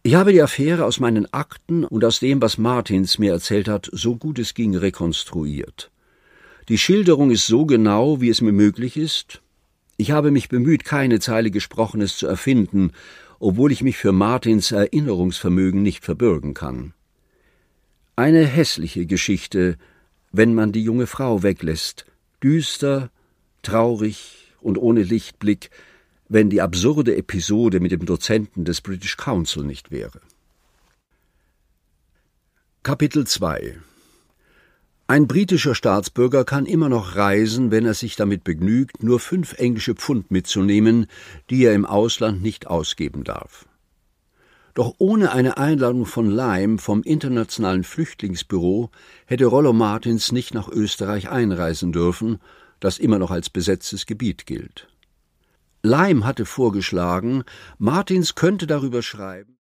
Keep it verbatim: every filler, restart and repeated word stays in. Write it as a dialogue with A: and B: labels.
A: Ich habe die Affäre aus meinen Akten und aus dem, was Martins mir erzählt hat, so gut es ging rekonstruiert. Die Schilderung ist so genau, wie es mir möglich ist. Ich habe mich bemüht, keine Zeile Gesprochenes zu erfinden, obwohl ich mich für Martins Erinnerungsvermögen nicht verbürgen kann. Eine hässliche Geschichte, wenn man die junge Frau weglässt, düster, traurig und ohne Lichtblick, wenn die absurde Episode mit dem Dozenten des British Council nicht wäre. Kapitel zwei. Ein britischer Staatsbürger kann immer noch reisen, wenn er sich damit begnügt, nur fünf englische Pfund mitzunehmen, die er im Ausland nicht ausgeben darf. Doch ohne eine Einladung von Lyme vom Internationalen Flüchtlingsbüro hätte Rollo Martins nicht nach Österreich einreisen dürfen, das immer noch als besetztes Gebiet gilt. Lyme hatte vorgeschlagen, Martins könnte darüber schreiben,